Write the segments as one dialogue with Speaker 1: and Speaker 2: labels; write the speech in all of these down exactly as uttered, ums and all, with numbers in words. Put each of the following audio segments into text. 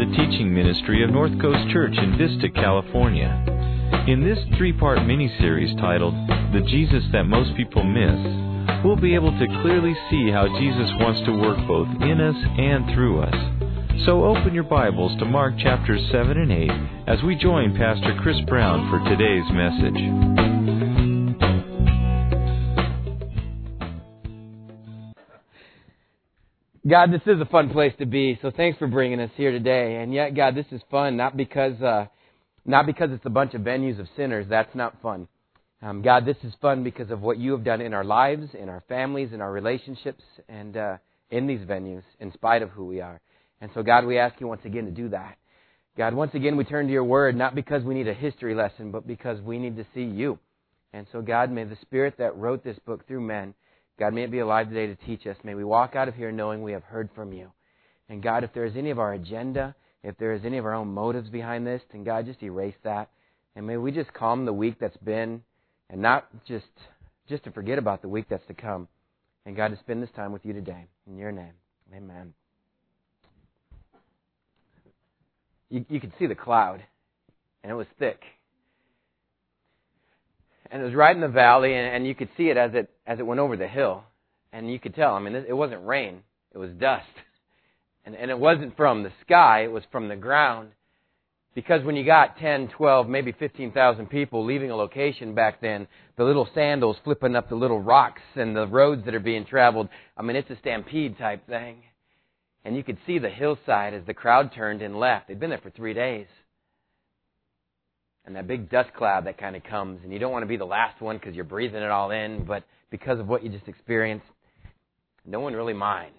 Speaker 1: the teaching ministry of North Coast Church in Vista, California. In this three-part mini-series titled, The Jesus That Most People Miss, we'll be able to clearly see how Jesus wants to work both in us and through us. So open your Bibles to Mark chapters seven and eight as we join Pastor Chris Brown for today's message.
Speaker 2: God, this is a fun place to be, so thanks for bringing us here today. And yet, God, this is fun, not because uh, not because it's a bunch of venues of sinners. That's not fun. Um, God, this is fun because of what you have done in our lives, in our families, in our relationships, and uh, in these venues, in spite of who we are. And so, God, we ask you once again to do that. God, once again, we turn to your word, not because we need a history lesson, but because we need to see you. And so, God, may the Spirit that wrote this book through men, God, may it be alive today to teach us. May we walk out of here knowing we have heard from you. And God, if there is any of our agenda, if there is any of our own motives behind this, then God, just erase that. And may we just calm the week that's been, and not just just to forget about the week that's to come. And God, to spend this time with you today. In your name, amen. You, you could see the cloud, and it was thick. And it was right in the valley, and, and you could see it as it as it went over the hill. And you could tell, I mean, it wasn't rain, it was dust. And, and it wasn't from the sky, it was from the ground. Because when you got ten, twelve, maybe fifteen thousand people leaving a location back then, the little sandals flipping up the little rocks and the roads that are being traveled, I mean, it's a stampede type thing. And you could see the hillside as the crowd turned and left. They'd been there for three days. And that big dust cloud that kind of comes, and you don't want to be the last one because you're breathing it all in, but because of what you just experienced, no one really minds.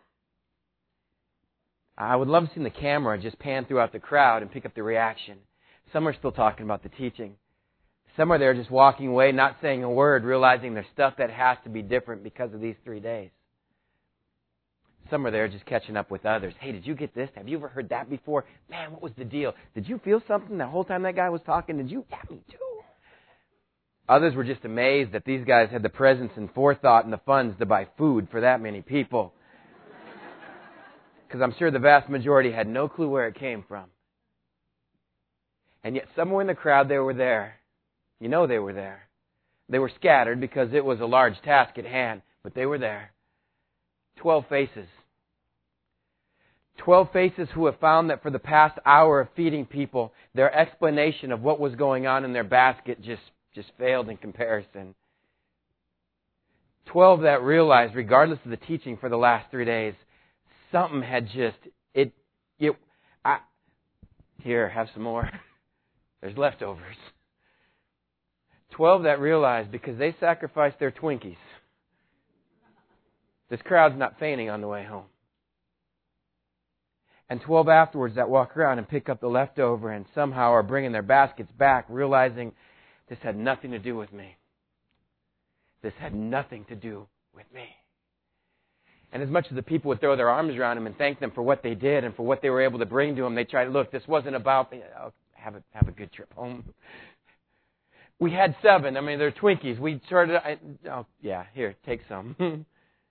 Speaker 2: I would love to see the camera just pan throughout the crowd and pick up the reaction. Some are still talking about the teaching. Some are there just walking away, not saying a word, realizing there's stuff that has to be different because of these three days. Some are there just catching up with others. Hey, did you get this? Have you ever heard that before? Man, what was the deal? Did you feel something the whole time that guy was talking? Did you? Yeah, me too. Others were just amazed that these guys had the presence and forethought and the funds to buy food for that many people. Because I'm sure the vast majority had no clue where it came from. And yet somewhere in the crowd they were there. You know they were there. They were scattered because it was a large task at hand, but they were there. Twelve faces. Twelve faces who have found that for the past hour of feeding people, their explanation of what was going on in their basket just, just failed in comparison. Twelve that realized, regardless of the teaching for the last three days, something had just, it, it, I, here, have some more. There's leftovers. Twelve that realized because they sacrificed their Twinkies, this crowd's not fainting on the way home. And twelve afterwards that walk around and pick up the leftover and somehow are bringing their baskets back, realizing this had nothing to do with me. This had nothing to do with me. And as much as the people would throw their arms around them and thank them for what they did and for what they were able to bring to them, they tried to look, this wasn't about, oh, have a, have a good trip home. We had seven. I mean, they're Twinkies. We started, I, oh, yeah, here, take some.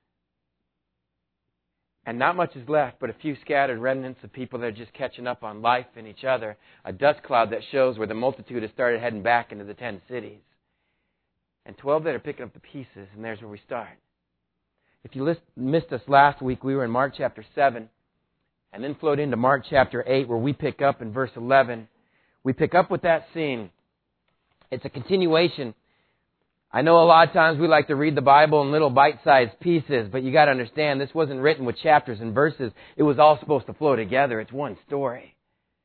Speaker 2: And not much is left, but a few scattered remnants of people that are just catching up on life and each other. A dust cloud that shows where the multitude has started heading back into the ten cities. And twelve that are picking up the pieces, and there's where we start. If you list, missed us last week, we were in Mark chapter seven, and then flowed into Mark chapter eight, where we pick up in verse eleven. We pick up with that scene. It's a continuation. I know a lot of times we like to read the Bible in little bite-sized pieces, but you got to understand this wasn't written with chapters and verses. It was all supposed to flow together. It's one story.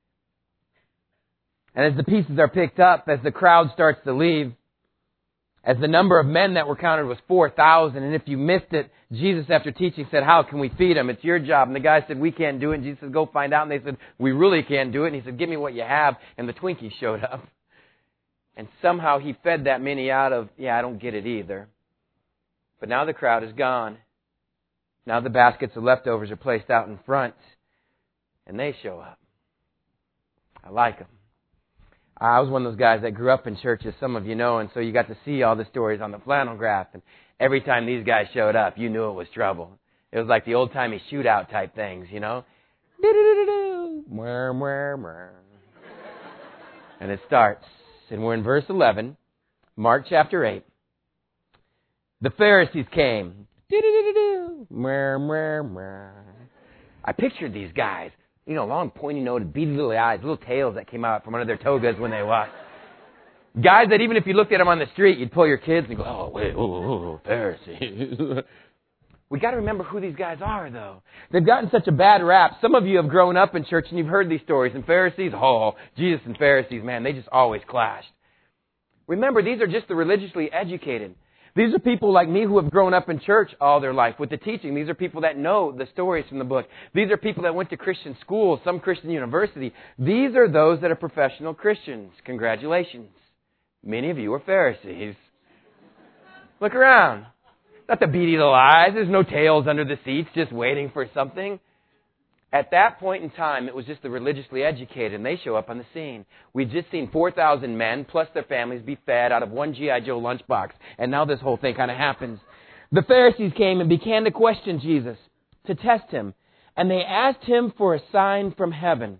Speaker 2: And as the pieces are picked up, as the crowd starts to leave, as the number of men that were counted was four thousand, and if you missed it, Jesus, after teaching, said, how can we feed them? It's your job. And the guy said, we can't do it. And Jesus said, go find out. And they said, we really can't do it. And he said, give me what you have. And the Twinkies showed up. And somehow he fed that many out of, yeah, I don't get it either. But now the crowd is gone. Now the baskets of leftovers are placed out in front. And they show up. I like them. I was one of those guys that grew up in church, as some of you know, and so you got to see all the stories on the flannel graph. And every time these guys showed up, you knew it was trouble. It was like the old-timey shootout type things, you know. Mwah, mwah, mwah. And it starts, and we're in verse eleven, Mark chapter eight. The Pharisees came. Do-do-do-do-do. Mwah, mwah, mwah. I pictured these guys, you know, long pointy noses, beady little eyes, little tails that came out from under their togas when they walked. Guys that even if you looked at them on the street, you'd pull your kids and go, oh, wait, oh, oh, Pharisees. We got to remember who these guys are, though. They've gotten such a bad rap. Some of you have grown up in church and you've heard these stories. And Pharisees, oh, Jesus and Pharisees, man, they just always clashed. Remember, these are just the religiously educated. These are people like me who have grown up in church all their life with the teaching. These are people that know the stories from the book. These are people that went to Christian schools, some Christian university. These are those that are professional Christians. Congratulations. Many of you are Pharisees. Look around. Not the beady little eyes. There's no tails under the seats just waiting for something. At that point in time, it was just the religiously educated, and they show up on the scene. We'd just seen four thousand men plus their families be fed out of one G I Joe lunchbox, and now this whole thing kind of happens. The Pharisees came and began to question Jesus, to test him, and they asked him for a sign from heaven.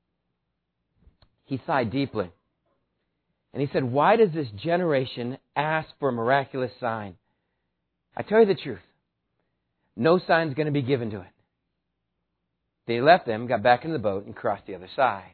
Speaker 2: He sighed deeply, and he said, why does this generation ask for a miraculous sign? I tell you the truth, no sign's going to be given to it. They left them, got back in the boat, and crossed the other side.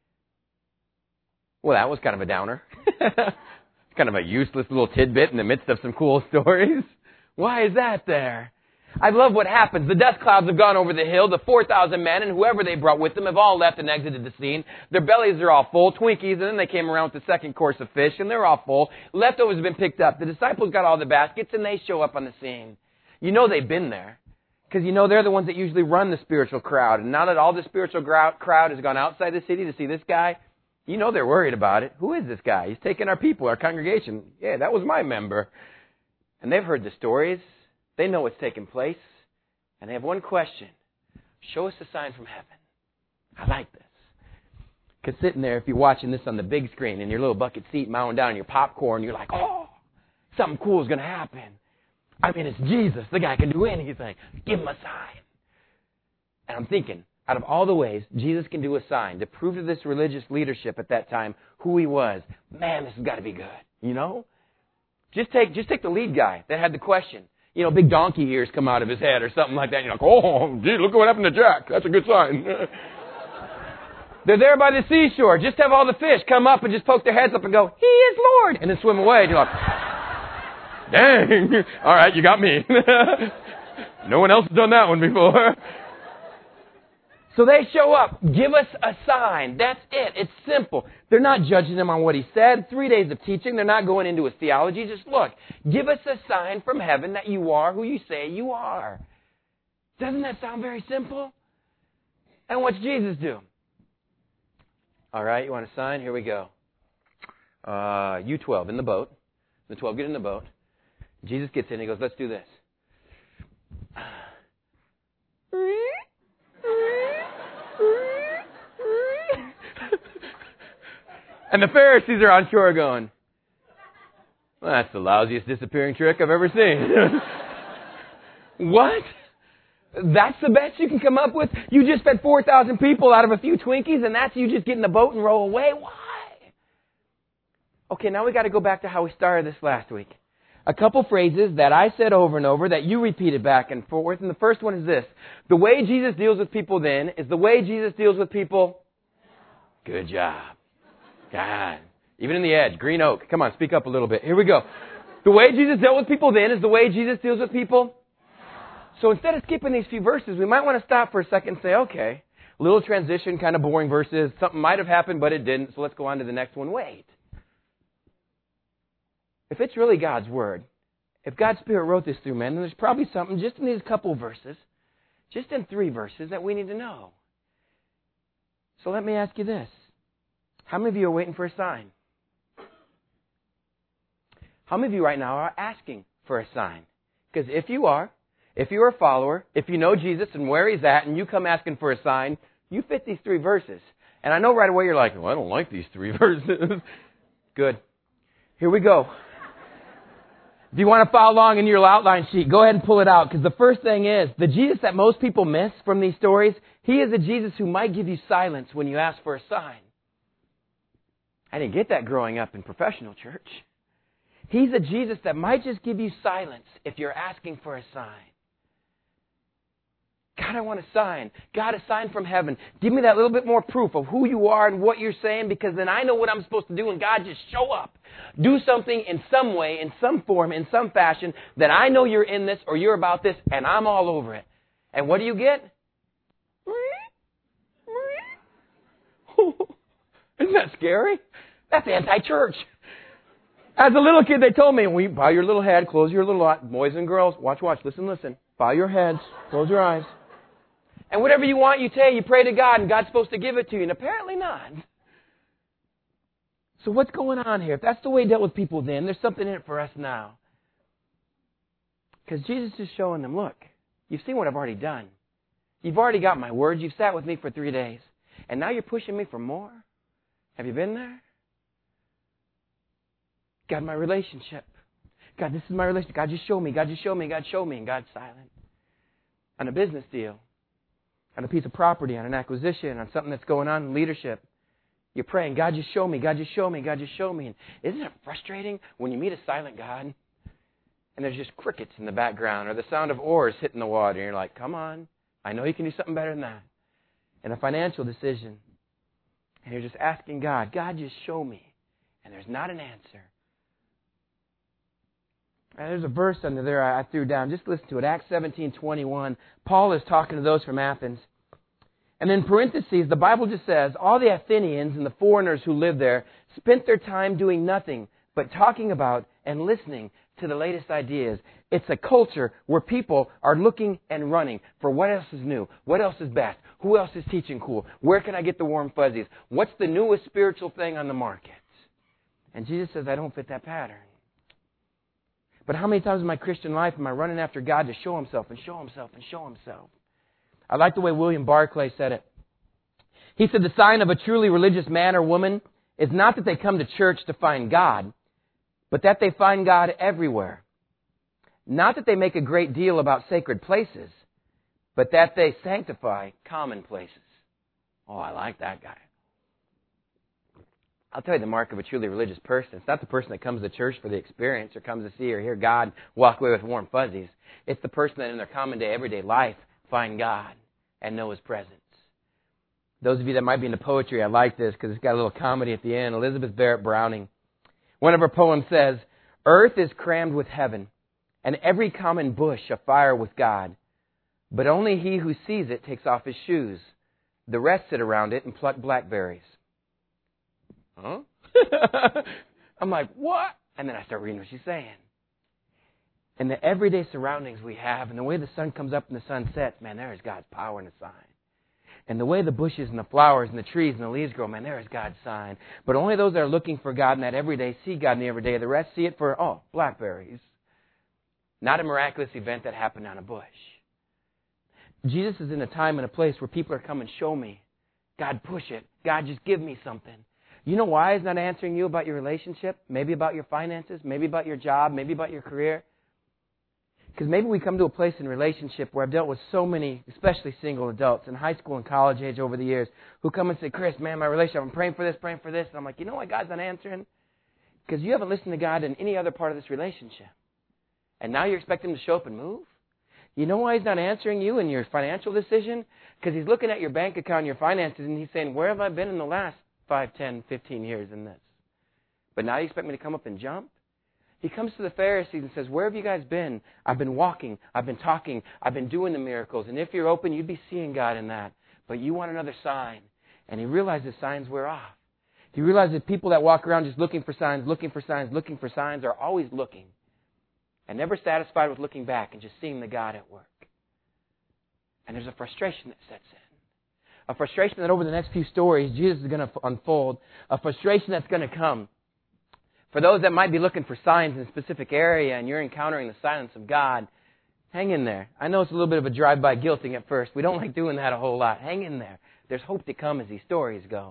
Speaker 2: Well, that was kind of a downer. Kind of a useless little tidbit in the midst of some cool stories. Why is that there? I love what happens. The dust clouds have gone over the hill. The four thousand men and whoever they brought with them have all left and exited the scene. Their bellies are all full, Twinkies, and then they came around with the second course of fish, and they're all full. Leftovers have been picked up. The disciples got all the baskets, and they show up on the scene. You know they've been there. Because you know they're the ones that usually run the spiritual crowd. And now that all the spiritual crowd has gone outside the city to see this guy, you know they're worried about it. Who is this guy? He's taking our people, our congregation. Yeah, that was my member. And they've heard the stories. They know what's taking place. And they have one question. Show us a sign from heaven. I like this. Because sitting there, if you're watching this on the big screen in your little bucket seat, mowing down your popcorn, you're like, oh, something cool is going to happen. I mean, it's Jesus. The guy can do anything. Give him a sign. And I'm thinking, out of all the ways Jesus can do a sign to prove to this religious leadership at that time who he was, man, this has got to be good. You know? Just take just take the lead guy that had the question. You know, big donkey ears come out of his head or something like that. You're like, oh, gee, look what happened to Jack. That's a good sign. They're there by the seashore. Just have all the fish come up and just poke their heads up and go, he is Lord, and then swim away. And you're like, dang. All right, you got me. No one else has done that one before. So they show up. Give us a sign. That's it. It's simple. They're not judging him on what he said. Three days of teaching. They're not going into his theology. Just look. Give us a sign from heaven that you are who you say you are. Doesn't that sound very simple? And what's Jesus do? All right, you want a sign? Here we go. Uh, you twelve in the boat. The twelve get in the boat. Jesus gets in. He goes, let's do this. And the Pharisees are on shore going, well, that's the lousiest disappearing trick I've ever seen. What? That's the best you can come up with? You just fed four thousand people out of a few Twinkies, and that's you just get in the boat and roll away? Why? Okay, now we got to go back to how we started this last week. A couple phrases that I said over and over that you repeated back and forth. And the first one is this. The way Jesus deals with people then is the way Jesus deals with people. Good job. God. Even in the edge. Green Oak. Come on, speak up a little bit. Here we go. The way Jesus dealt with people then is the way Jesus deals with people. So instead of skipping these few verses, we might want to stop for a second and say, okay, a little transition, kind of boring verses. Something might have happened, but it didn't. So let's go on to the next one. Wait. If it's really God's Word, if God's Spirit wrote this through men, then there's probably something just in these couple verses, just in three verses, that we need to know. So let me ask you this. How many of you are waiting for a sign? How many of you right now are asking for a sign? Because if you are, if you're a follower, if you know Jesus and where He's at, and you come asking for a sign, you fit these three verses. And I know right away you're like, well, I don't like these three verses. Good. Here we go. If you want to follow along in your outline sheet, go ahead and pull it out. Because the first thing is, the Jesus that most people miss from these stories, He is a Jesus who might give you silence when you ask for a sign. I didn't get that growing up in professional church. He's a Jesus that might just give you silence if you're asking for a sign. God, I want a sign. God, a sign from heaven. Give me that little bit more proof of who you are and what you're saying, because then I know what I'm supposed to do, and God, just show up. Do something in some way, in some form, in some fashion, that I know you're in this or you're about this, and I'm all over it. And what do you get? Isn't that scary? That's anti-church. As a little kid, they told me, we bow your little head, close your little eye. Boys and girls, watch, watch, listen, listen. Bow your heads, close your eyes. And whatever you want, you say, you pray to God, and God's supposed to give it to you. And apparently not. So what's going on here? If that's the way He dealt with people then, there's something in it for us now. Because Jesus is showing them, look, you've seen what I've already done. You've already got my word. You've sat with me for three days. And now you're pushing me for more? Have you been there? God, my relationship. God, this is my relationship. God, just show me. God, just show me. God, show me. And God's silent. On a business deal, on a piece of property, on an acquisition, on something that's going on in leadership, you're praying, God, just show me. God, just show me. God, just show me. And isn't it frustrating when you meet a silent God and there's just crickets in the background or the sound of oars hitting the water, and you're like, come on. I know you can do something better than that. And a financial decision, and you're just asking God, God, just show me. And there's not an answer. And there's a verse under there I threw down. Just listen to it. Acts seventeen twenty-one. Paul is talking to those from Athens. And in parentheses, the Bible just says, all the Athenians and the foreigners who lived there spent their time doing nothing but talking about and listening to the latest ideas. It's a culture where people are looking and running for what else is new, what else is best, who else is teaching cool, where can I get the warm fuzzies, what's the newest spiritual thing on the market. And Jesus says, I don't fit that pattern. But how many times in my Christian life am I running after God to show Himself and show Himself and show Himself? I like the way William Barclay said it. He said the sign of a truly religious man or woman is not that they come to church to find God, but that they find God everywhere. Not that they make a great deal about sacred places, but that they sanctify common places. Oh, I like that guy. I'll tell you the mark of a truly religious person. It's not the person that comes to church for the experience or comes to see or hear God walk away with warm fuzzies. It's the person that in their common day, everyday life, find God and know His presence. Those of you that might be into poetry, I like this because it's got a little comedy at the end. Elizabeth Barrett Browning. One of her poems says, earth is crammed with heaven, and every common bush afire with God. But only he who sees it takes off his shoes. The rest sit around it and pluck blackberries. Huh? I'm like, what? And then I start reading what she's saying. And the everyday surroundings we have, and the way the sun comes up and the sun sets, man, there is God's power and a sign. And the way the bushes and the flowers and the trees and the leaves grow, man, there is God's sign. But only those that are looking for God in that everyday see God in the everyday. The rest see it for, oh, blackberries. Not a miraculous event that happened on a bush. Jesus is in a time and a place where people are coming, show me. God, push it. God, just give me something. You know why He's not answering you about your relationship? Maybe about your finances, maybe about your job, maybe about your career. Because maybe we come to a place in relationship where I've dealt with so many, especially single adults in high school and college age over the years, who come and say, Chris, man, my relationship, I'm praying for this, praying for this. And I'm like, you know why God's not answering? Because you haven't listened to God in any other part of this relationship. And now you expect Him to show up and move? You know why He's not answering you in your financial decision? Because He's looking at your bank account and your finances, and He's saying, where have I been in the last five, ten, fifteen years in this? But now you expect me to come up and jump? He comes to the Pharisees and says, where have you guys been? I've been walking. I've been talking. I've been doing the miracles. And if you're open, you'd be seeing God in that. But you want another sign. And he realizes signs wear off. He realizes that people that walk around just looking for signs, looking for signs, looking for signs are always looking. And never satisfied with looking back and just seeing the God at work. And there's a frustration that sets in. A frustration that over the next few stories, Jesus is going to unfold. A frustration that's going to come. For those that might be looking for signs in a specific area and you're encountering the silence of God, hang in there. I know it's a little bit of a drive-by guilting at first. We don't like doing that a whole lot. Hang in there. There's hope to come as these stories go.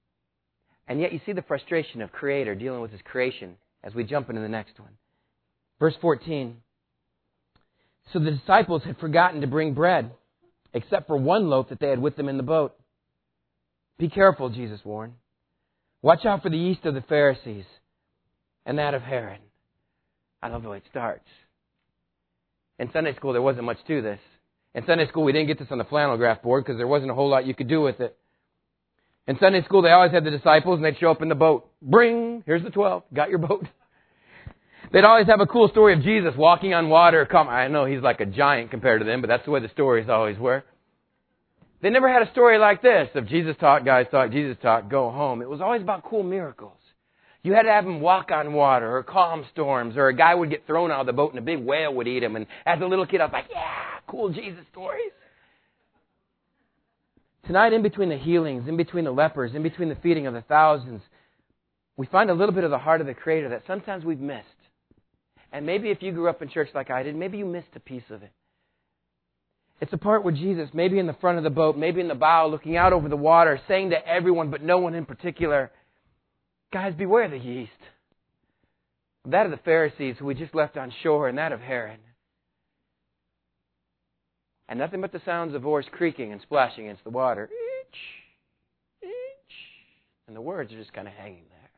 Speaker 2: And yet you see the frustration of Creator dealing with His creation as we jump into the next one. Verse fourteen. So the disciples had forgotten to bring bread, except for one loaf that they had with them in the boat. Be careful, Jesus warned. Watch out for the yeast of the Pharisees and that of Herod. I love the way it starts. In Sunday school, there wasn't much to this. In Sunday school, we didn't get this on the flannel graph board because there wasn't a whole lot you could do with it. In Sunday school, they always had the disciples and they'd show up in the boat. Bring, here's the twelve, got your boat. They'd always have a cool story of Jesus walking on water. Come, I know he's like a giant compared to them, but that's the way the stories always were. They never had a story like this of Jesus taught, guys taught, Jesus taught, go home. It was always about cool miracles. You had to have him walk on water or calm storms, or a guy would get thrown out of the boat and a big whale would eat him. And as a little kid, I was like, yeah, cool Jesus stories. Tonight, in between the healings, in between the lepers, in between the feeding of the thousands, we find a little bit of the heart of the Creator that sometimes we've missed. And maybe if you grew up in church like I did, maybe you missed a piece of it. It's a part where Jesus, maybe in the front of the boat, maybe in the bow, looking out over the water, saying to everyone, but no one in particular, guys, beware the yeast. That of the Pharisees who we just left on shore, and that of Herod. And nothing but the sounds of oars creaking and splashing against the water. Each, each. And the words are just kind of hanging there.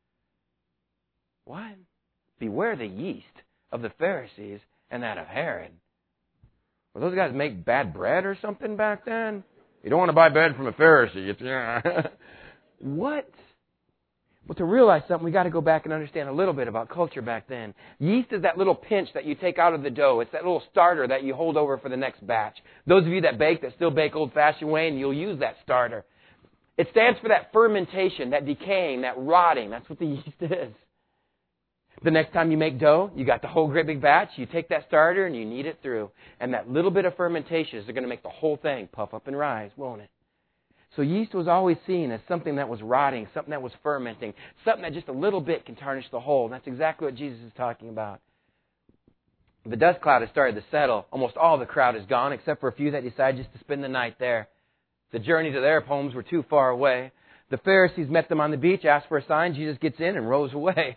Speaker 2: What? Beware the yeast of the Pharisees and that of Herod. Well, those guys make bad bread or something back then? You don't want to buy bread from a Pharisee. What? Well, to realize something, we got to go back and understand a little bit about culture back then. Yeast is that little pinch that you take out of the dough. It's that little starter that you hold over for the next batch. Those of you that bake, that still bake old-fashioned way, and you'll use that starter. It stands for that fermentation, that decaying, that rotting. That's what the yeast is. The next time you make dough, you got the whole great big batch, you take that starter and you knead it through. And that little bit of fermentation is going to make the whole thing puff up and rise, won't it? So yeast was always seen as something that was rotting, something that was fermenting, something that just a little bit can tarnish the whole. And that's exactly what Jesus is talking about. The dust cloud has started to settle. Almost all the crowd is gone, except for a few that decided just to spend the night there. The journey to their homes were too far away. The Pharisees met them on the beach, asked for a sign. Jesus gets in and rows away.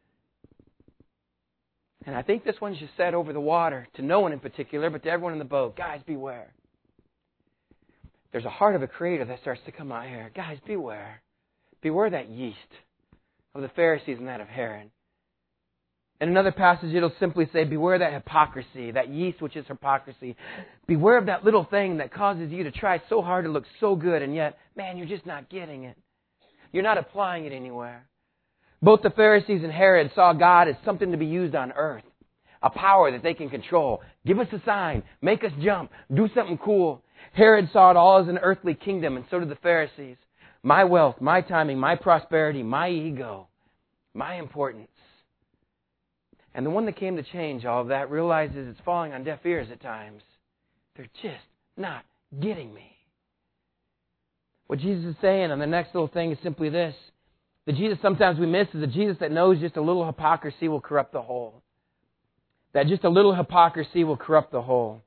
Speaker 2: And I think this one's just said over the water to no one in particular, but to everyone in the boat. Guys, beware. There's a heart of a Creator that starts to come out here. Guys, beware. Beware that yeast of the Pharisees and that of Herod. In another passage, it'll simply say, beware that hypocrisy, that yeast which is hypocrisy. Beware of that little thing that causes you to try so hard to look so good, and yet, man, you're just not getting it. You're not applying it anywhere. Both the Pharisees and Herod saw God as something to be used on earth. A power that they can control. Give us a sign. Make us jump. Do something cool. Herod saw it all as an earthly kingdom, and so did the Pharisees. My wealth, my timing, my prosperity, my ego, my importance. And the one that came to change all of that realizes it's falling on deaf ears at times. They're just not getting me. What Jesus is saying on the next little thing is simply this. The Jesus sometimes we miss is the Jesus that knows just a little hypocrisy will corrupt the whole. That just a little hypocrisy will corrupt the whole.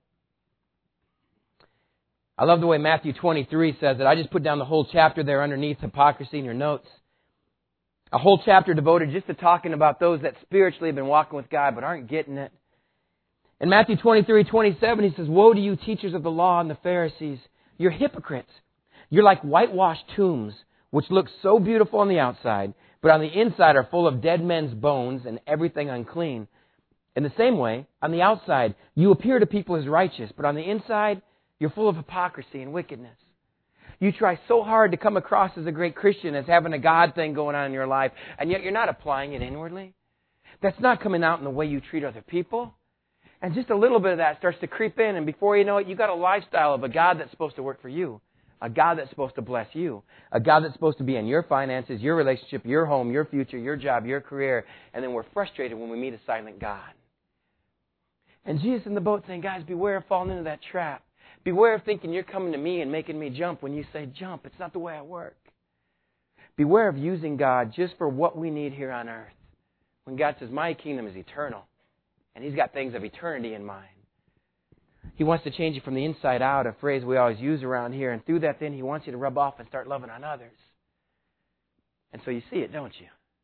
Speaker 2: I love the way Matthew twenty-three says it. I just put down the whole chapter there underneath hypocrisy in your notes. A whole chapter devoted just to talking about those that spiritually have been walking with God but aren't getting it. In Matthew twenty-three twenty-seven, he says, woe to you, teachers of the law and the Pharisees. You're hypocrites. You're like whitewashed tombs, which look so beautiful on the outside, but on the inside are full of dead men's bones and everything unclean. In the same way, on the outside, you appear to people as righteous, but on the inside, you're full of hypocrisy and wickedness. You try so hard to come across as a great Christian, as having a God thing going on in your life, and yet you're not applying it inwardly. That's not coming out in the way you treat other people. And just a little bit of that starts to creep in, and before you know it, you've got a lifestyle of a God that's supposed to work for you. A God that's supposed to bless you. A God that's supposed to be in your finances, your relationship, your home, your future, your job, your career. And then we're frustrated when we meet a silent God. And Jesus in the boat saying, guys, beware of falling into that trap. Beware of thinking you're coming to me and making me jump when you say jump. It's not the way I work. Beware of using God just for what we need here on earth. When God says, my kingdom is eternal. And He's got things of eternity in mind. He wants to change you from the inside out, a phrase we always use around here. And through that, then, He wants you to rub off and start loving on others. And so you see it, don't you?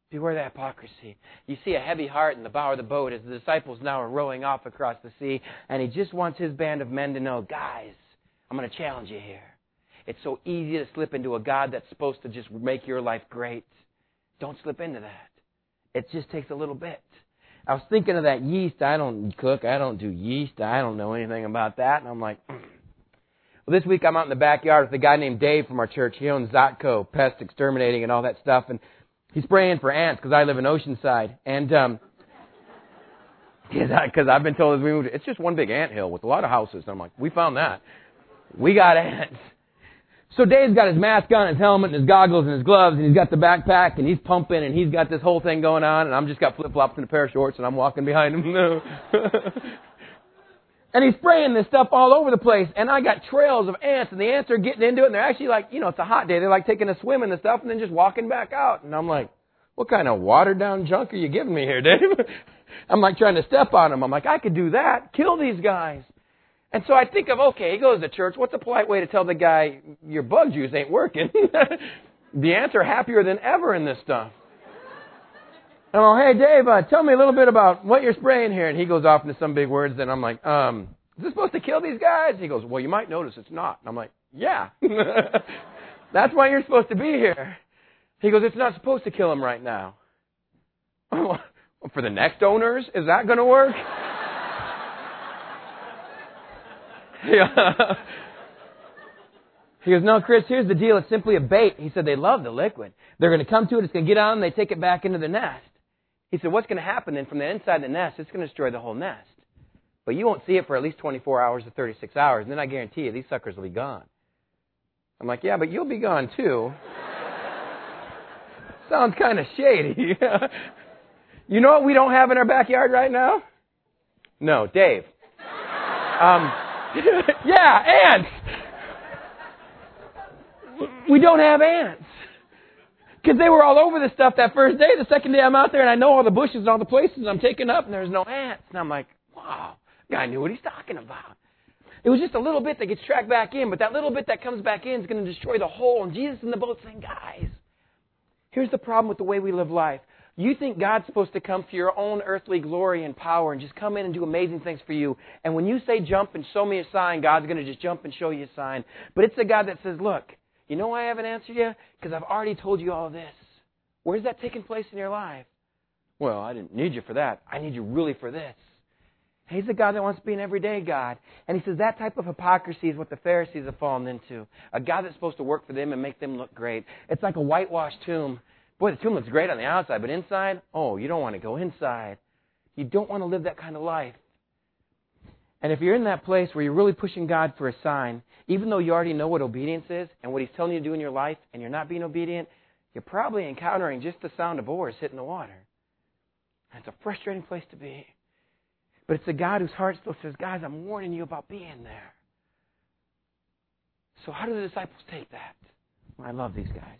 Speaker 2: Beware the hypocrisy. You see a heavy heart in the bow of the boat as the disciples now are rowing off across the sea, and he just wants his band of men to know, guys, I'm going to challenge you here. It's so easy to slip into a God that's supposed to just make your life great. Don't slip into that. It just takes a little bit. I was thinking of that yeast. I don't cook. I don't do yeast. I don't know anything about that. And I'm like, mm. Well, this week I'm out in the backyard with a guy named Dave from our church. He owns Zotco, pest exterminating and all that stuff. And he's spraying for ants because I live in Oceanside. And um, because I've been told as we moved, it's just one big ant hill with a lot of houses. And I'm like, we found that. We got ants. So Dave's got his mask on, his helmet, and his goggles, and his gloves, and he's got the backpack, and he's pumping, and he's got this whole thing going on, and I'm just got flip-flops and a pair of shorts, and I'm walking behind him. And he's spraying this stuff all over the place, and I got trails of ants, and the ants are getting into it, and they're actually like, you know, it's a hot day. They're like taking a swim in the stuff and then just walking back out. And I'm like, what kind of watered-down junk are you giving me here, Dave? I'm like trying to step on them. I'm like, I could do that. Kill these guys. And so I think of, okay, he goes to church. What's a polite way to tell the guy, your bug juice ain't working? The ants are happier than ever in this stuff. And I'm like, hey, Dave, uh, tell me a little bit about what you're spraying here. And he goes off into some big words. And I'm like, um, is this supposed to kill these guys? He goes, well, you might notice it's not. And I'm like, yeah. That's why you're supposed to be here. He goes, it's not supposed to kill them right now. For the next owners, is that going to work? Yeah. He goes, no, Chris, here's the deal. It's simply a bait. He said, they love the liquid. They're going to come to it. It's going to get on and they take it back into the nest. He said, what's going to happen then from the inside the nest? It's going to destroy the whole nest. But you won't see it for at least twenty-four hours to thirty-six hours. And then I guarantee you, these suckers will be gone. I'm like, yeah, but you'll be gone too. Sounds kind of shady. You know what we don't have in our backyard right now? No, Dave. Um... Yeah, ants. We don't have ants. Because they were all over this stuff that first day. The second day I'm out there and I know all the bushes and all the places I'm taking up and there's no ants. And I'm like, wow, guy knew what he's talking about. It was just a little bit that gets tracked back in, but that little bit that comes back in is going to destroy the whole. And Jesus in the boat saying, guys, here's the problem with the way we live life. You think God's supposed to come for your own earthly glory and power and just come in and do amazing things for you. And when you say jump and show me a sign, God's going to just jump and show you a sign. But it's the God that says, look, you know why I haven't answered you? Because I've already told you all this. Where's that taking place in your life? Well, I didn't need you for that. I need you really for this. He's a God that wants to be an everyday God. And he says that type of hypocrisy is what the Pharisees have fallen into. A God that's supposed to work for them and make them look great. It's like a whitewashed tomb. Boy, the tomb looks great on the outside, but inside, oh, you don't want to go inside. You don't want to live that kind of life. And if you're in that place where you're really pushing God for a sign, even though you already know what obedience is and what he's telling you to do in your life, and you're not being obedient, you're probably encountering just the sound of oars hitting the water. And it's a frustrating place to be. But it's a God whose heart still says, guys, I'm warning you about being there. So how do the disciples take that? Well, I love these guys.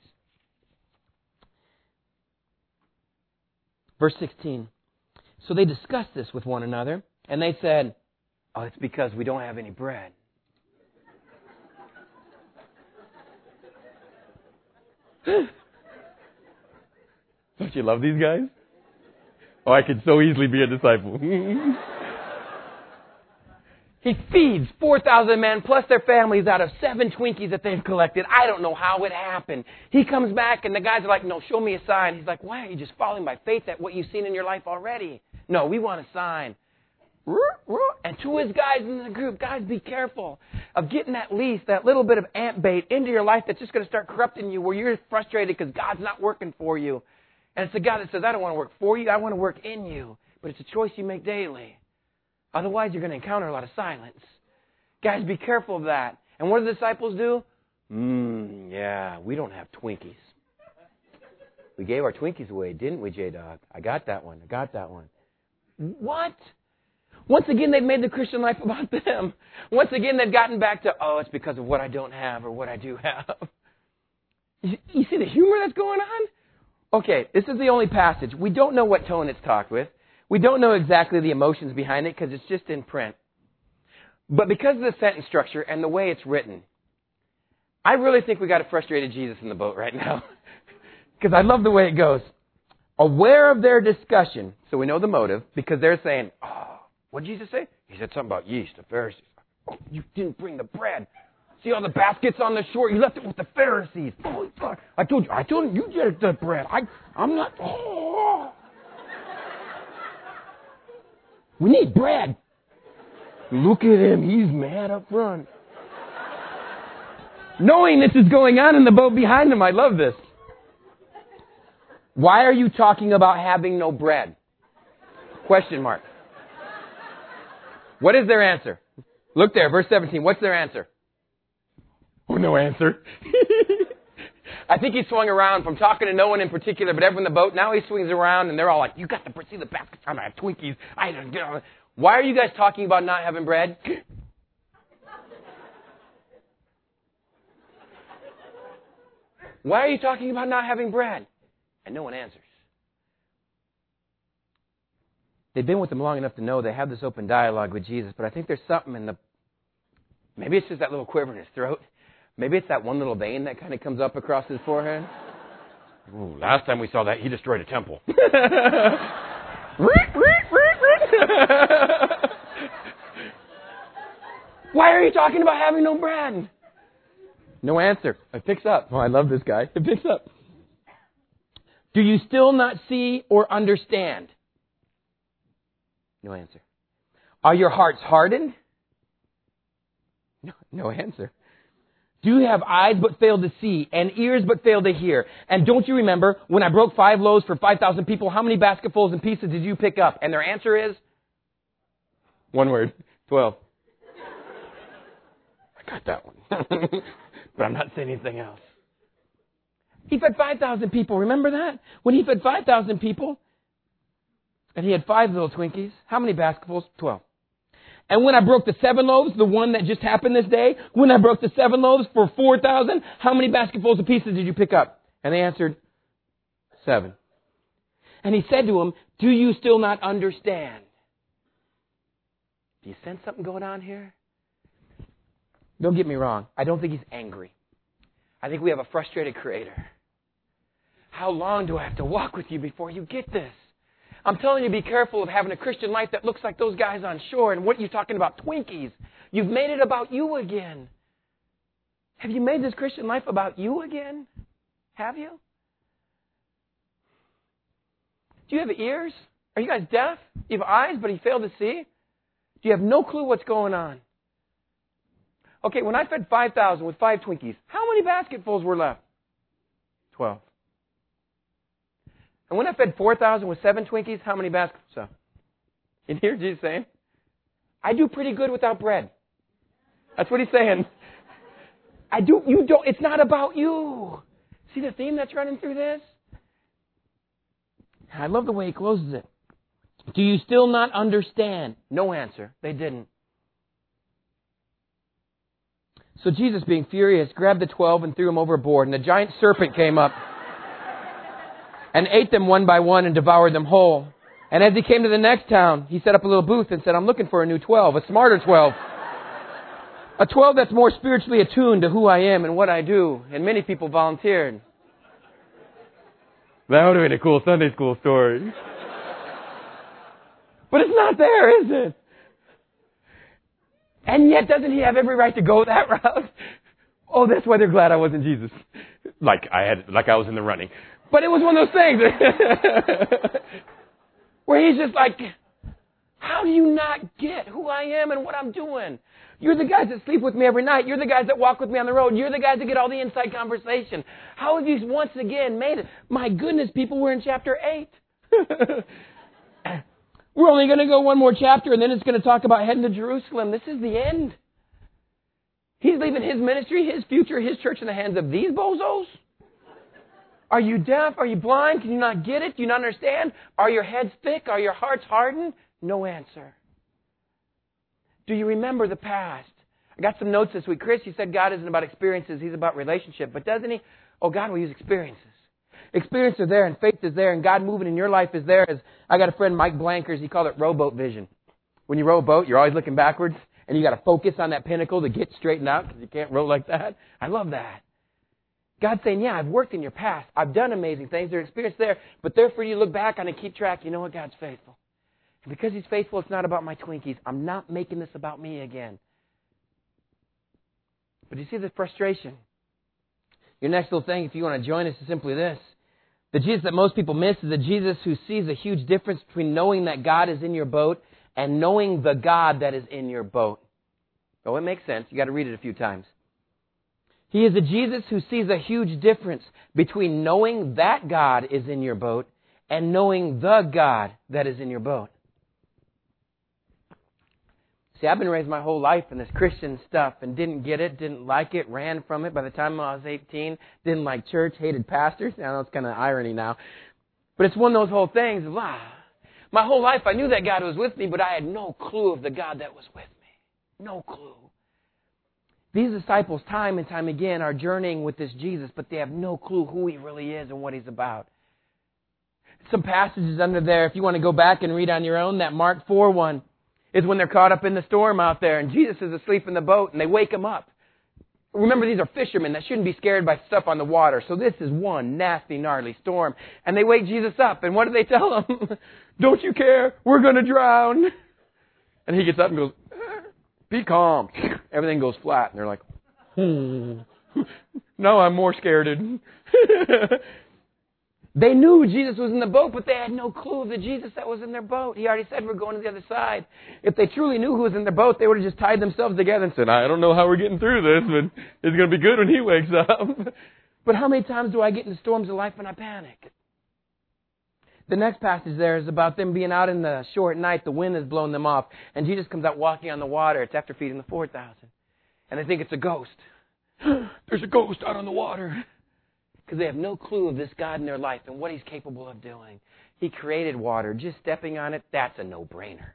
Speaker 2: Verse sixteen. So they discussed this with one another, and they said, oh, it's because we don't have any bread. Don't you love these guys? Oh, I could so easily be a disciple. He feeds four thousand men plus their families out of seven Twinkies that they've collected. I don't know how it happened. He comes back and the guys are like, no, show me a sign. He's like, why are you just following by faith at what you've seen in your life already? No, we want a sign. And to his guys in the group, guys, be careful of getting that least, that little bit of ant bait into your life that's just going to start corrupting you where you're frustrated because God's not working for you. And it's the God that says, I don't want to work for you, I want to work in you. But it's a choice you make daily. Otherwise, you're going to encounter a lot of silence. Guys, be careful of that. And what do the disciples do? Mmm, yeah, we don't have Twinkies. We gave our Twinkies away, didn't we, J-Dog? I got that one. I got that one. What? Once again, they've made the Christian life about them. Once again, they've gotten back to, oh, it's because of what I don't have or what I do have. You, you see the humor that's going on? Okay, this is the only passage. We don't know what tone it's talked with. We don't know exactly the emotions behind it because it's just in print. But because of the sentence structure and the way it's written, I really think we got a frustrated Jesus in the boat right now. Because I love the way it goes. aware of their discussion, so we know the motive, because they're saying, oh, what did Jesus say? He said something about yeast, the Pharisees. Oh, you didn't bring the bread. See all the baskets on the shore? You left it with the Pharisees. Oh, God. I told you, I told you, you get the bread. I, I'm not, oh. We need bread. Look at him. He's mad up front. Knowing this is going on in the boat behind him, I love this. Why are you talking about having no bread? Question mark. What is their answer? Look there, verse seventeen. What's their answer? Oh, no answer. I think he swung around from talking to no one in particular, but everyone in the boat. Now he swings around, and they're all like, you got to see the baskets. I have Twinkies. I don't get on. Why are you guys talking about not having bread? Why are you talking about not having bread? And no one answers. They've been with him long enough to know they have this open dialogue with Jesus, but I think there's something in the... Maybe it's just that little quiver in his throat. Maybe it's that one little vein that kind of comes up across his forehead. Ooh, last time we saw that, he destroyed a temple. Why are you talking about having no bread? No answer. It picks up. Oh, I love this guy. It picks up. Do you still not see or understand? No answer. Are your hearts hardened? No, no answer. Do you have eyes but fail to see and ears but fail to hear? And don't you remember when I broke five loaves for five thousand people, how many basketfuls and pieces did you pick up? And their answer is? One word. Twelve. I got that one. But I'm not saying anything else. He fed five thousand people. Remember that? When he fed five thousand people, and he had five little Twinkies, how many basketfuls? Twelve. And when I broke the seven loaves, the one that just happened this day, when I broke the seven loaves for four thousand, how many basketfuls of pieces did you pick up? And they answered, seven. And he said to them, do you still not understand? Do you sense something going on here? Don't get me wrong. I don't think he's angry. I think we have a frustrated Creator. How long do I have to walk with you before you get this? I'm telling you, be careful of having a Christian life that looks like those guys on shore. And what are you talking about? Twinkies. You've made it about you again. Have you made this Christian life about you again? Have you? Do you have ears? Are you guys deaf? You have eyes, but you fail to see? Do you have no clue what's going on? Okay, when I fed five thousand with five Twinkies, how many basketfuls were left? Twelve. And when I fed four thousand with seven Twinkies, how many basketfuls? So, you hear Jesus saying? I do pretty good without bread. That's what he's saying. I do, you don't, it's not about you. See the theme that's running through this? I love the way he closes it. Do you still not understand? No answer. They didn't. So Jesus, being furious, grabbed the twelve and threw them overboard, and a giant serpent came up and ate them one by one and devoured them whole. And as he came to the next town, he set up a little booth and said, I'm looking for a new twelve, a smarter twelve. A twelve that's more spiritually attuned to who I am and what I do. And many people volunteered. That would have been a cool Sunday school story. But it's not there, is it? And yet, doesn't he have every right to go that route? Oh, that's why they're glad I wasn't Jesus. Like I had, like I was in the running. But it was one of those things where he's just like, how do you not get who I am and what I'm doing? You're the guys that sleep with me every night. You're the guys that walk with me on the road. You're the guys that get all the inside conversation. How have you once again made it? My goodness, people, we're in chapter eight. We're only going to go one more chapter, and then it's going to talk about heading to Jerusalem. This is the end. He's leaving his ministry, his future, his church in the hands of these bozos? Are you deaf? Are you blind? Can you not get it? Do you not understand? Are your heads thick? Are your hearts hardened? No answer. Do you remember the past? I got some notes this week. Chris, you said God isn't about experiences. He's about relationship. But doesn't he? Oh, God will use experiences. Experience are there and faith is there and God moving in your life is there. As I got a friend, Mike Blankers, he called it rowboat vision. When you row a boat, you're always looking backwards and you got to focus on that pinnacle to get straightened out because you can't row like that. I love that. God's saying, yeah, I've worked in your past. I've done amazing things. There's experience there. But there for you to look back on and keep track. You know what? God's faithful. And because He's faithful, it's not about my Twinkies. I'm not making this about me again. But you see the frustration. Your next little thing, if you want to join us, is simply this. The Jesus that most people miss is the Jesus who sees a huge difference between knowing that God is in your boat and knowing the God that is in your boat. Oh, it makes sense. You got to read it a few times. He is a Jesus who sees a huge difference between knowing that God is in your boat and knowing the God that is in your boat. See, I've been raised my whole life in this Christian stuff and didn't get it, didn't like it, ran from it. By the time I was eighteen, didn't like church, hated pastors. I know it's kind of irony now. But it's one of those whole things of, ah, my whole life I knew that God was with me, but I had no clue of the God that was with me. No clue. These disciples, time and time again, are journeying with this Jesus, but they have no clue who He really is and what He's about. Some passages under there, if you want to go back and read on your own, that Mark four one is when they're caught up in the storm out there, and Jesus is asleep in the boat, and they wake Him up. Remember, these are fishermen that shouldn't be scared by stuff on the water, so this is one nasty, gnarly storm. And they wake Jesus up, and what do they tell Him? Don't you care? We're going to drown. And He gets up and goes, be calm. Everything goes flat. And they're like, hmm. Now I'm more scared. They knew Jesus was in the boat, but they had no clue of the Jesus that was in their boat. He already said, we're going to the other side. If they truly knew who was in their boat, they would have just tied themselves together and said, I don't know how we're getting through this, but it's going to be good when He wakes up. But how many times do I get into storms of life and I panic? The next passage there is about them being out in the short night. The wind has blown them off. And Jesus comes out walking on the water. It's after feeding the four thousand. And they think it's a ghost. There's a ghost out on the water. Because they have no clue of this God in their life and what He's capable of doing. He created water. Just stepping on it, that's a no-brainer.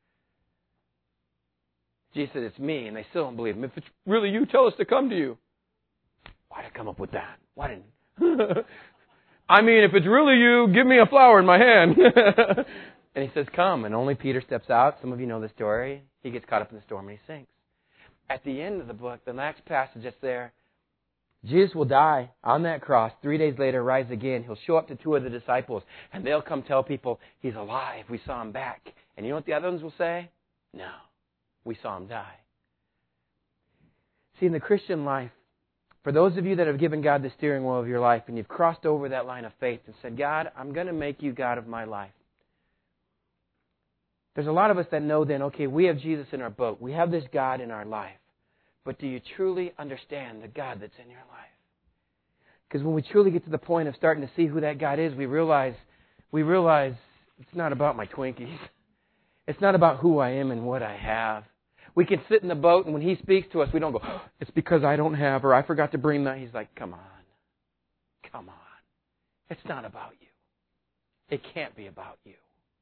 Speaker 2: Jesus said, it's me. And they still don't believe Him. If it's really you, tell us to come to you. Why did I come up with that? Why didn't... I mean, if it's really you, give me a flower in my hand. And He says, come. And only Peter steps out. Some of you know the story. He gets caught up in the storm and he sinks. At the end of the book, the next passage that's there, Jesus will die on that cross. Three days later, rise again. He'll show up to two of the disciples, and they'll come tell people He's alive. We saw Him back. And you know what the other ones will say? No, we saw Him die. See, in the Christian life, for those of you that have given God the steering wheel of your life and you've crossed over that line of faith and said, God, I'm going to make you God of my life. There's a lot of us that know then, okay, we have Jesus in our boat. We have this God in our life. But do you truly understand the God that's in your life? Because when we truly get to the point of starting to see who that God is, we realize, we realize it's not about my Twinkies. It's not about who I am and what I have. We can sit in the boat, and when He speaks to us, we don't go, oh, it's because I don't have, or I forgot to bring that. He's like, come on. Come on. It's not about you. It can't be about you.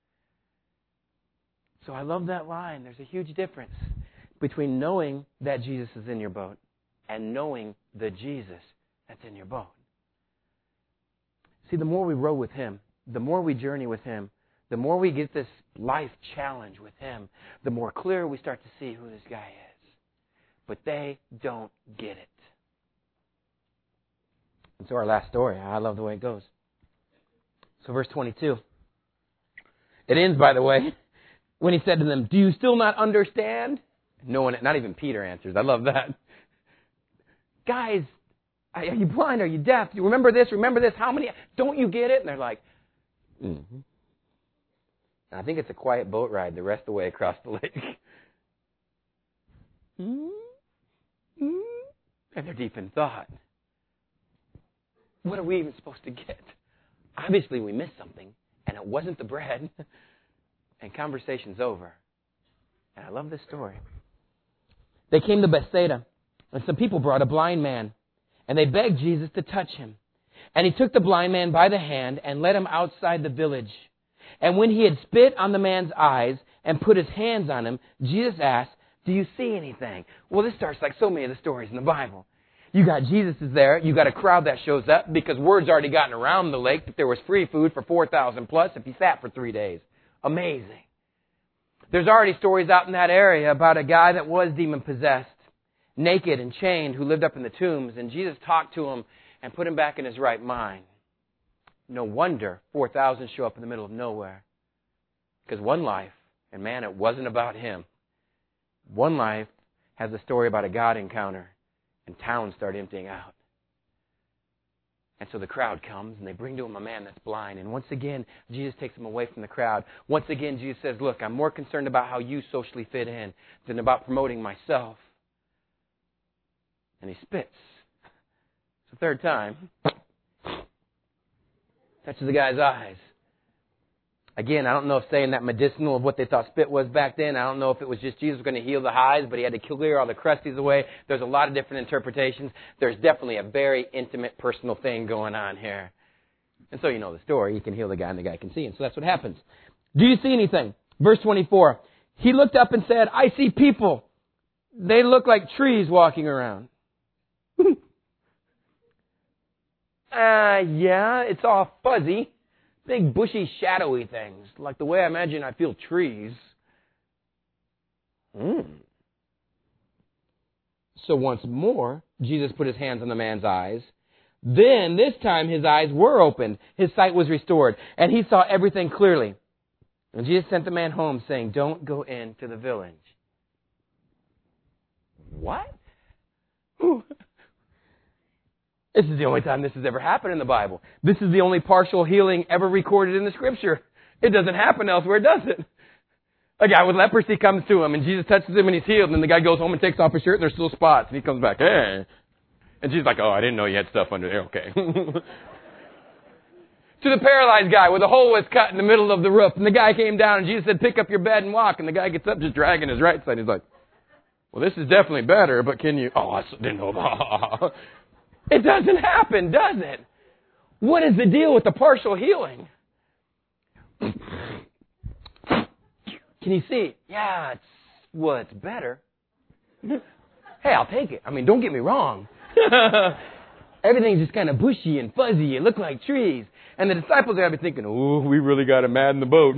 Speaker 2: So I love that line. There's a huge difference between knowing that Jesus is in your boat and knowing the Jesus that's in your boat. See, the more we row with Him, the more we journey with Him, the more we get this life challenge with Him, the more clear we start to see who this guy is. But they don't get it. And so our last story, I love the way it goes. So verse twenty-two. It ends, by the way, when He said to them, do you still not understand? No one, not even Peter answers. I love that. Guys, are you blind? Are you deaf? Do you remember this? Remember this? How many? Don't you get it? And they're like, mm-hmm. And I think it's a quiet boat ride the rest of the way across the lake. Mm-hmm. And they're deep in thought. What are we even supposed to get? Obviously, we missed something, and it wasn't the bread. And conversation's over. And I love this story. They came to Bethsaida, and some people brought a blind man, and they begged Jesus to touch him. And He took the blind man by the hand and led him outside the village. And when He had spit on the man's eyes and put His hands on him, Jesus asked, do you see anything? Well, this starts like so many of the stories in the Bible. You got Jesus is there. You got a crowd that shows up because word's already gotten around the lake that there was free food for four thousand plus if He sat for three days. Amazing. There's already stories out in that area about a guy that was demon-possessed, naked and chained, who lived up in the tombs. And Jesus talked to him and put him back in his right mind. No wonder four thousand show up in the middle of nowhere. Because one life, and man, it wasn't about him. One life has a story about a God encounter, and towns start emptying out. And so the crowd comes, and they bring to him a man that's blind. And once again, Jesus takes him away from the crowd. Once again, Jesus says, look, I'm more concerned about how you socially fit in than about promoting myself. And he spits. It's the third time. Touches the guy's eyes. Again, I don't know if saying that medicinal of what they thought spit was back then. I don't know if it was just Jesus was going to heal the hives, but he had to clear all the crusties away. There's a lot of different interpretations. There's definitely a very intimate, personal thing going on here. And so you know the story. He can heal the guy and the guy can see. And so that's what happens. Do you see anything? Verse twenty-four. He looked up and said, I see people. They look like trees walking around. uh, yeah, it's all fuzzy. Big, bushy, shadowy things, like the way I imagine I feel trees. Mm. So once more, Jesus put his hands on the man's eyes. Then, this time, his eyes were opened. His sight was restored, and he saw everything clearly. And Jesus sent the man home, saying, don't go into the village. What? Ooh. This is the only time this has ever happened in the Bible. This is the only partial healing ever recorded in the Scripture. It doesn't happen elsewhere, does it? A guy with leprosy comes to him, and Jesus touches him, and he's healed. And then the guy goes home and takes off his shirt, and there's still spots. And he comes back, hey. And Jesus like, oh, I didn't know you had stuff under there. Okay. To the paralyzed guy where the hole was cut in the middle of the roof. And the guy came down, and Jesus said, pick up your bed and walk. And the guy gets up just dragging his right side. He's like, well, this is definitely better, but can you... Oh, I didn't know about... It doesn't happen, does it? What is the deal with the partial healing? Can you see? Yeah, it's, well, it's better. Hey, I'll take it. I mean, don't get me wrong. Everything's just kind of bushy and fuzzy. You look like trees. And the disciples are having thinking, oh, we really got him mad in the boat.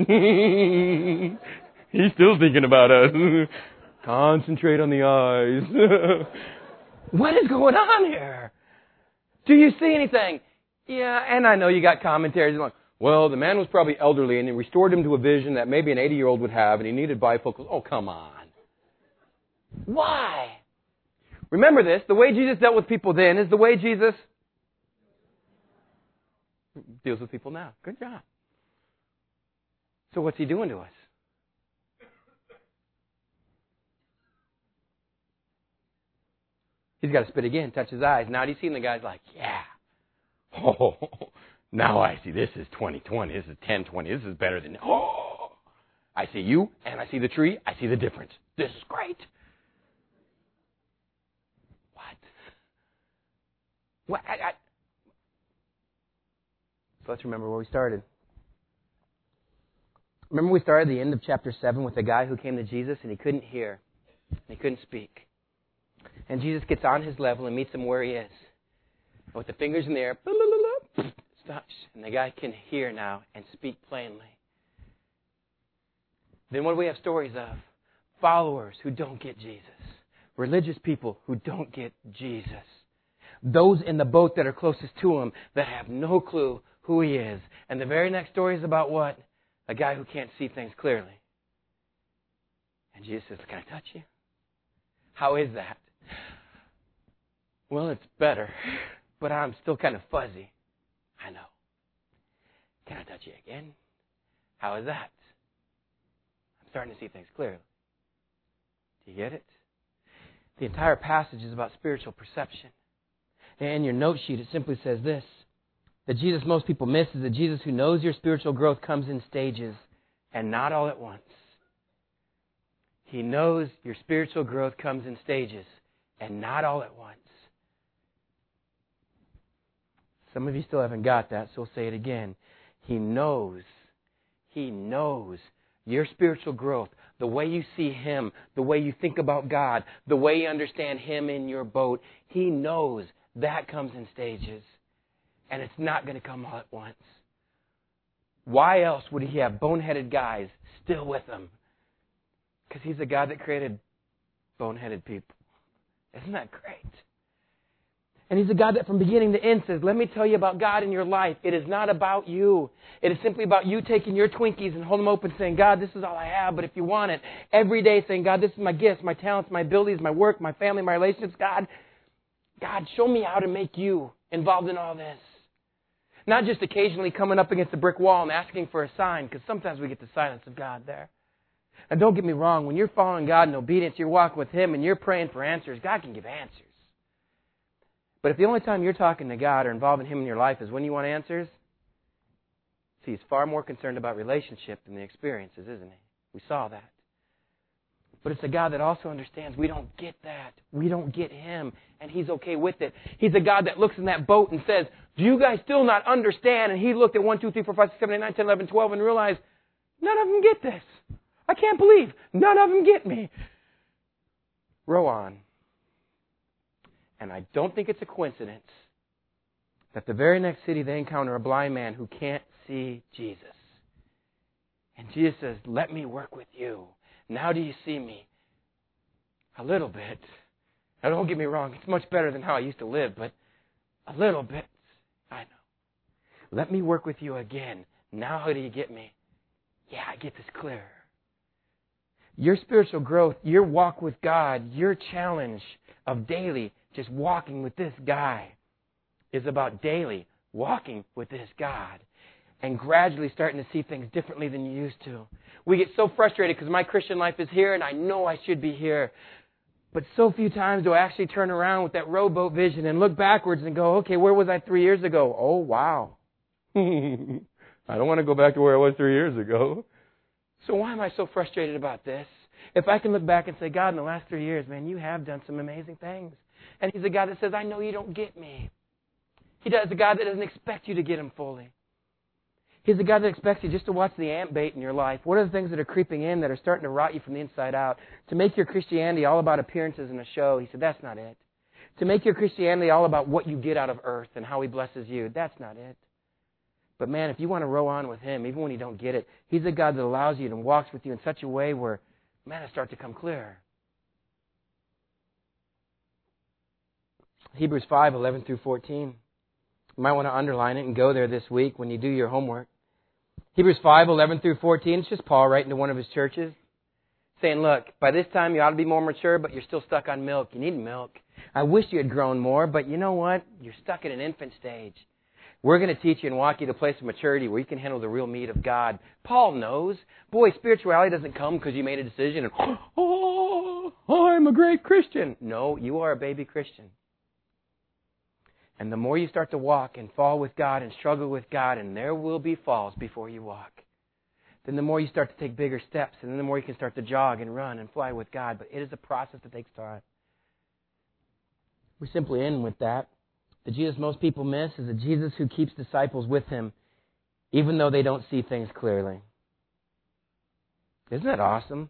Speaker 2: He's still thinking about us. Concentrate on the eyes. What is going on here? Do you see anything? Yeah, and I know you got commentaries like, well, the man was probably elderly and he restored him to a vision that maybe an eighty-year-old would have and he needed bifocals. Oh, come on. Why? Remember this, the way Jesus dealt with people then is the way Jesus deals with people now. Good job. So what's he doing to us? He's got to spit again, touch his eyes. Now, do you see? And the guy's like, yeah. Oh, now I see. This is twenty twenty. This is ten twenty. This is better than... Oh, I see you, and I see the tree. I see the difference. This is great. What? What? I, I... So let's remember where we started. Remember we started at the end of chapter seven with the guy who came to Jesus, and he couldn't hear, and he couldn't speak. And Jesus gets on his level and meets him where he is. And with the fingers in the air, stops. And the guy can hear now and speak plainly. Then what do we have stories of? Followers who don't get Jesus. Religious people who don't get Jesus. Those in the boat that are closest to him that have no clue who he is. And the very next story is about what? A guy who can't see things clearly. And Jesus says, can I touch you? How is that? Well, it's better, but I'm still kind of fuzzy. I know. Can I touch you again? How is that? I'm starting to see things clearly. Do you get it? The entire passage is about spiritual perception. In your note sheet, it simply says this. That Jesus most people miss is that Jesus who knows your spiritual growth comes in stages and not all at once. He knows your spiritual growth comes in stages and not all at once. Some of you still haven't got that, so I'll say it again. He knows. He knows your spiritual growth, the way you see Him, the way you think about God, the way you understand Him in your boat. He knows that comes in stages. And it's not going to come all at once. Why else would He have boneheaded guys still with Him? Because He's a God that created boneheaded people. Isn't that great? And He's a God that from beginning to end says, let me tell you about God in your life. It is not about you. It is simply about you taking your Twinkies and holding them open saying, God, this is all I have, but if you want it, every day saying, God, this is my gifts, my talents, my abilities, my work, my family, my relationships. God, God, show me how to make you involved in all this. Not just occasionally coming up against a brick wall and asking for a sign, because sometimes we get the silence of God there. And don't get me wrong, when you're following God in obedience, you're walking with Him and you're praying for answers, God can give answers. But if the only time you're talking to God or involving Him in your life is when you want answers, see, He's far more concerned about relationship than the experiences, isn't He? We saw that. But it's a God that also understands we don't get that. We don't get Him, and He's okay with it. He's a God that looks in that boat and says, do you guys still not understand? And He looked at one, two, three, four, five, six, seven, eight, nine, ten, eleven, twelve and realized, none of them get this. I can't believe none of them get me. Row on. And I don't think it's a coincidence that the very next city they encounter a blind man who can't see Jesus. And Jesus says, let me work with you. Now do you see me? A little bit. Now don't get me wrong, it's much better than how I used to live, but a little bit, I know. Let me work with you again. Now how do you get me? Yeah, I get this clearer. Your spiritual growth, your walk with God, your challenge of daily just walking with this guy is about daily walking with this God and gradually starting to see things differently than you used to. We get so frustrated because my Christian life is here and I know I should be here. But so few times do I actually turn around with that rowboat vision and look backwards and go, okay, where was I three years ago? Oh, wow. I don't want to go back to where I was three years ago. So why am I so frustrated about this? If I can look back and say, God, in the last three years, man, you have done some amazing things. And He's a God that says, I know you don't get me. He does a God that doesn't expect you to get Him fully. He's a God that expects you just to watch the ant bait in your life. What are the things that are creeping in that are starting to rot you from the inside out? To make your Christianity all about appearances and a show. He said, that's not it. To make your Christianity all about what you get out of earth and how He blesses you. That's not it. But man, if you want to row on with Him, even when you don't get it, He's a God that allows you and walks with you in such a way where, man, it starts to come clearer. Hebrews five, eleven through fourteen. You might want to underline it and go there this week when you do your homework. Hebrews five, eleven through fourteen. It's just Paul writing to one of his churches saying, look, by this time you ought to be more mature, but you're still stuck on milk. You need milk. I wish you had grown more, but you know what? You're stuck at an infant stage. We're going to teach you and walk you to a place of maturity where you can handle the real meat of God. Paul knows. Boy, spirituality doesn't come because you made a decision and, oh, I'm a great Christian. No, you are a baby Christian. And the more you start to walk and fall with God and struggle with God, and there will be falls before you walk, then the more you start to take bigger steps, and then the more you can start to jog and run and fly with God. But it is a process that takes time. We simply end with that. The Jesus most people miss is a Jesus who keeps disciples with Him, even though they don't see things clearly. Isn't that awesome?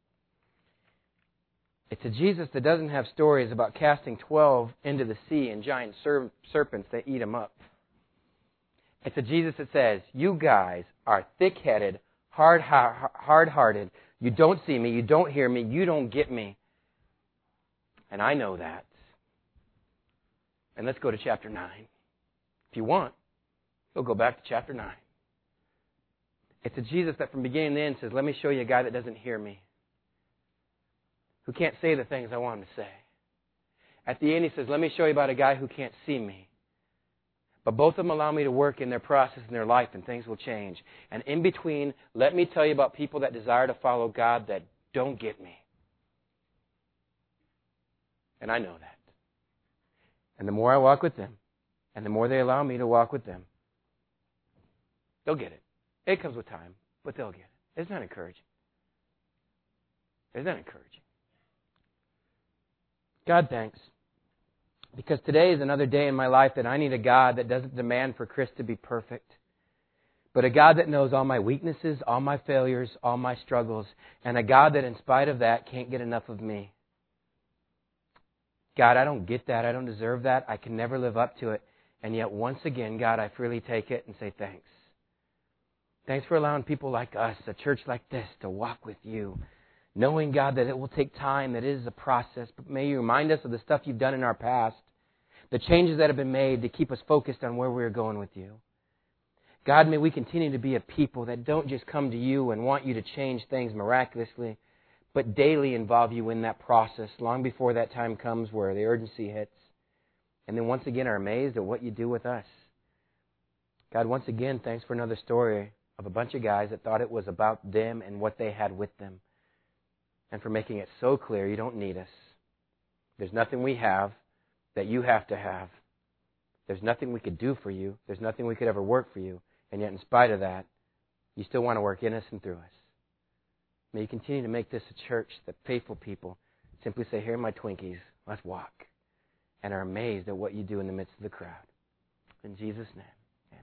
Speaker 2: It's a Jesus that doesn't have stories about casting twelve into the sea and giant ser- serpents that eat them up. It's a Jesus that says, you guys are thick-headed, hard, hard-hearted. You don't see me. You don't hear me. You don't get me. And I know that. And let's go to chapter nine. If you want, we'll go back to chapter nine. It's a Jesus that from beginning to end says, let me show you a guy that doesn't hear me, who can't say the things I want him to say. At the end, He says, let me show you about a guy who can't see me. But both of them allow me to work in their process in their life, and things will change. And in between, let me tell you about people that desire to follow God that don't get me. And I know that. And the more I walk with them, and the more they allow me to walk with them, they'll get it. It comes with time, but they'll get it. Isn't that encouraging? Isn't that encouraging? God, thanks. Because today is another day in my life that I need a God that doesn't demand for Chris to be perfect, but a God that knows all my weaknesses, all my failures, all my struggles, and a God that in spite of that can't get enough of me. God, I don't get that. I don't deserve that. I can never live up to it. And yet once again, God, I freely take it and say thanks. Thanks for allowing people like us, a church like this, to walk with you. Knowing, God, that it will take time, that it is a process. But may you remind us of the stuff you've done in our past. the changes that have been made to keep us focused on where we're going with you. God, may we continue to be a people that don't just come to you and want you to change things miraculously, but daily involve you in that process long before that time comes where the urgency hits. And then once again are amazed at what you do with us. God, once again, thanks for another story of a bunch of guys that thought it was about them and what they had with them. And for making it so clear you don't need us. There's nothing we have that you have to have. There's nothing we could do for you. There's nothing we could ever work for you. And yet in spite of that, you still want to work in us and through us. May you continue to make this a church that faithful people simply say, here are my Twinkies, let's walk. And are amazed at what you do in the midst of the crowd. In Jesus' name,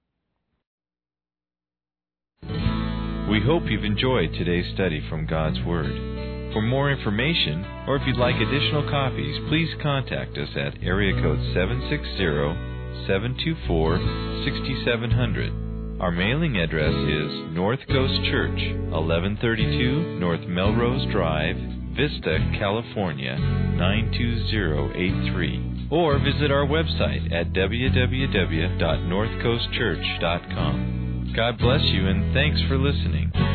Speaker 2: amen.
Speaker 1: We hope you've enjoyed today's study from God's Word. For more information, or if you'd like additional copies, please contact us at area code seven six zero, seven two four, six seven zero zero. Our mailing address is North Coast Church, eleven thirty-two North Melrose Drive, Vista, California, nine two zero eight three. Or visit our website at w w w dot north coast church dot com. God bless you and thanks for listening.